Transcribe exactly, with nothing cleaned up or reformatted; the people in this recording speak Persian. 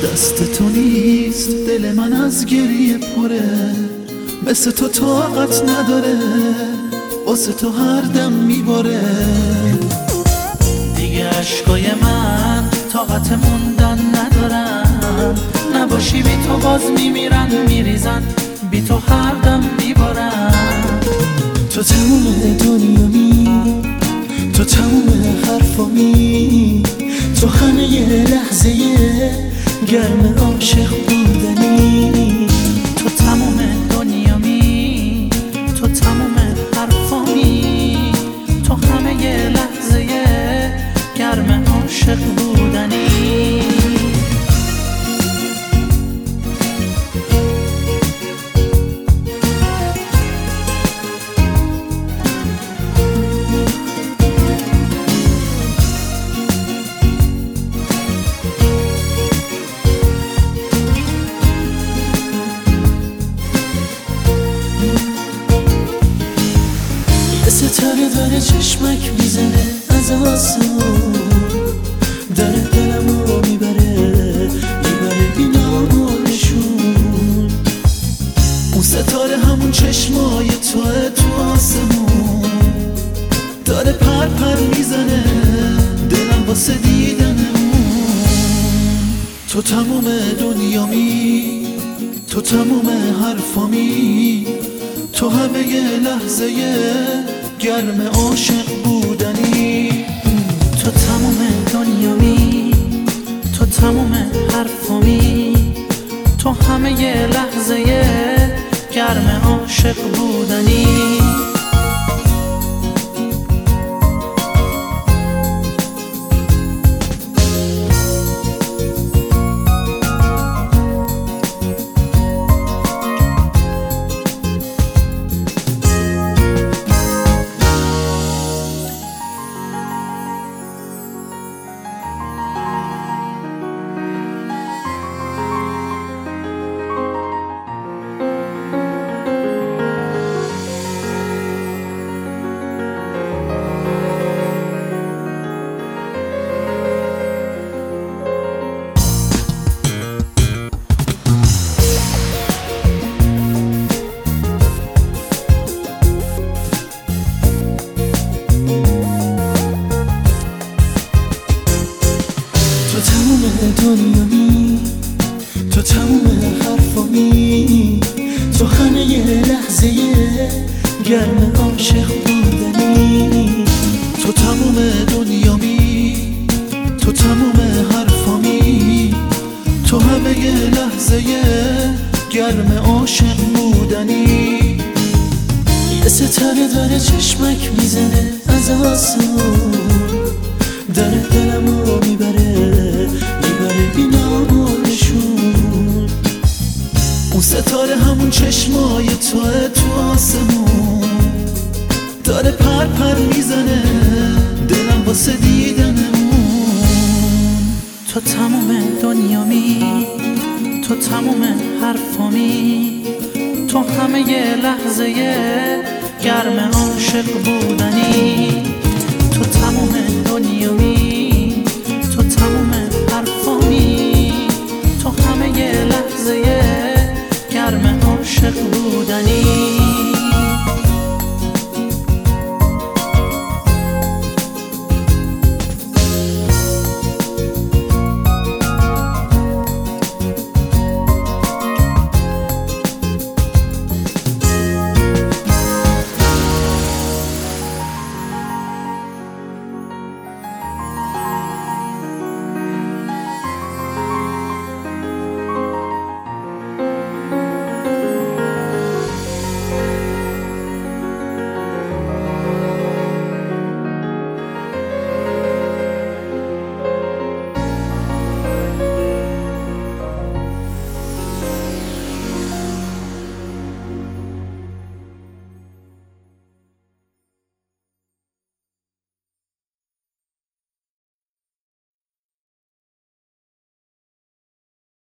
دست تو نیست دل من از گریه پره، مثل تو طاقت نداره واسه تو هر دم میباره. دیگه عشقای من طاقت موندن ندارن، نباشی بی تو باز میمیرن میریزن، بی تو هر دم میبارن. تو تموم دنیامی، تو تموم حرفامی، تو همه یه لحظه گرم عاشق بودنی. تو تموم دنیامی، تو تموم حرفامی، تو همه یه لحظه گرم عاشق بودنی. ستاره داره چشمک میزنه از آسمون، داره دلمو میبره میبره بینامونشون. اون ستاره همون چشمای توه تو آسمون، داره پر پر میزنه دلم واسه دیدن اون. تو تموم دنیامی، تو تموم حرفامی، تو همه یه لحظه گرم عاشق بودنی. تو تموم دنیامی، تو تموم حرفامی، تو همه یه لحظه گرم عاشق بودنی. تو تموم دنیامی، تو تموم حرفامی، تو همه یه لحظه گرم عاشق بودنی. تو تموم دنیامی، تو تموم حرفامی، تو همه یه لحظه گرم عاشق بودنی. یه ستاره داره چشمک میزنه از آسمون، داره دلمو میبره میبره بینامونشون. اون ستاره همون چشمای توه تو آسمون، داره پر پر میزنه دلم واسه دیدن اون. تو تموم دنیامی، تو تموم حرفامی، تو همه یه لحظه گرم عاشق بودنی.